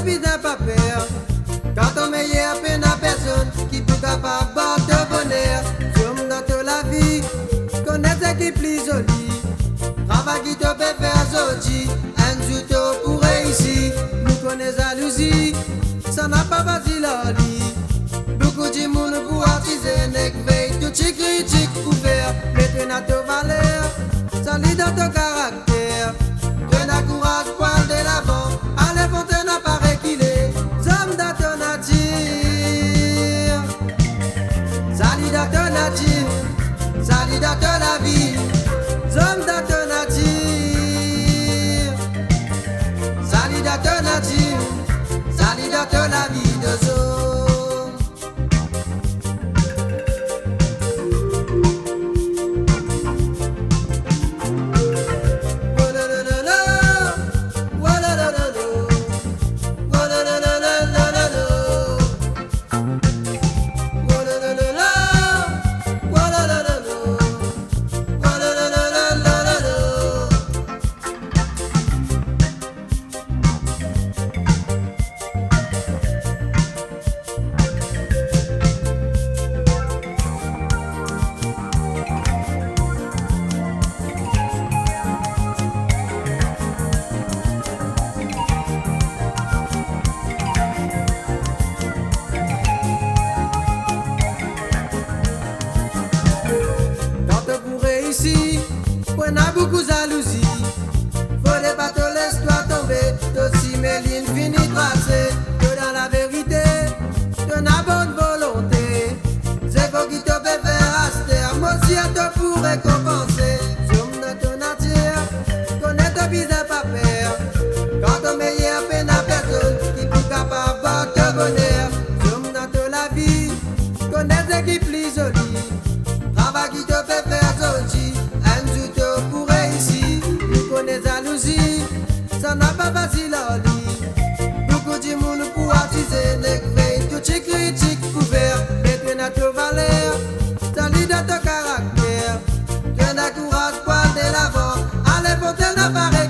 bien pas peur. Quand on meilleur peine à personne qui peut capable de bonheur. J'aime dans toute la vie, connaître qui plus joli. Travail qui te fait faire sortir, un jour pour réussir. Nous connaissons la jalousie, ça n'a pas facile à dire. Beaucoup de monde pour attiser, n'est veille, tout ce critique pour faire. Mettez dans ta valeur, ça lit dans ton caractère. Donne courage pour aller de l'avant, allez fontaine à paraît qu'il est. Zom dans ton nature, ça lit dans ton nature, ça lit dans ton la vie. Zom dans ton nature, ça lit dans ton nature, ça lit dans ton la vie de zom. Ici, on a beaucoup de jalousie. Faudrait pas te laisser toi tomber. Aussi, mais l'infini tracé. Que dans la vérité, tu as bonne volonté. C'est faut qui te fait faire aster. Moi aussi, à te pour récompenser. J'aime dans ton nature, connais ton bizarre pas peur. Quand on meilleur peine à personne, qui peut capable de te bonheur. J'aime dans toute la vie, connais ce qui plus joli. Travail qui te fait faire sortir, un jour pour réussir. Nous connaissons la jalousie, ça n'a pas facile à lire. Beaucoup de monde pour attiser, les tout ce critique pour faire. Mettez dans ta valeur, ça lit dans ton caractère. Tu as courage pour aller de l'avant, allez pour te n'apparaître.